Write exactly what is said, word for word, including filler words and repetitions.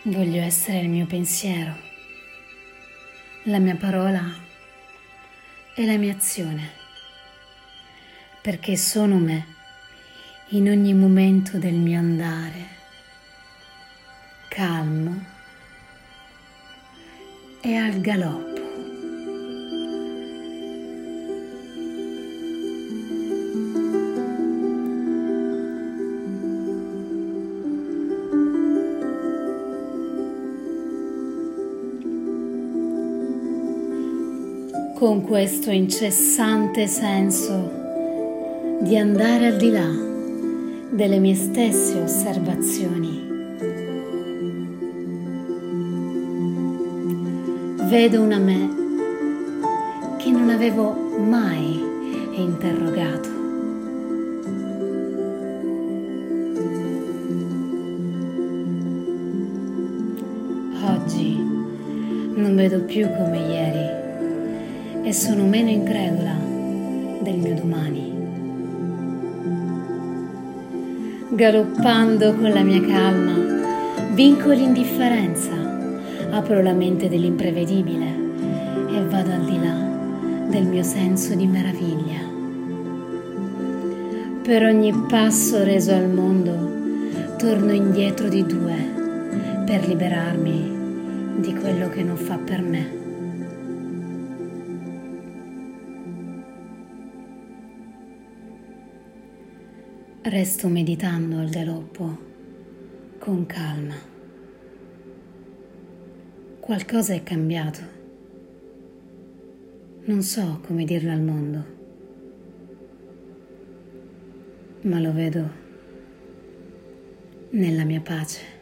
Voglio essere il mio pensiero, la mia parola e la mia azione, perché sono me in ogni momento del mio andare, calmo e al galoppo. Con questo incessante senso di andare al di là delle mie stesse osservazioni. Vedo una me che non avevo mai interrogato. Oggi non vedo più come ieri e sono meno incredula del mio domani. Galoppando con la mia calma, vinco l'indifferenza, apro la mente dell'imprevedibile e vado al di là del mio senso di meraviglia. Per ogni passo reso al mondo, torno indietro di due per liberarmi di quello che non fa per me. Resto meditando al galoppo, con calma. Qualcosa è cambiato. Non so come dirlo al mondo, ma lo vedo nella mia pace.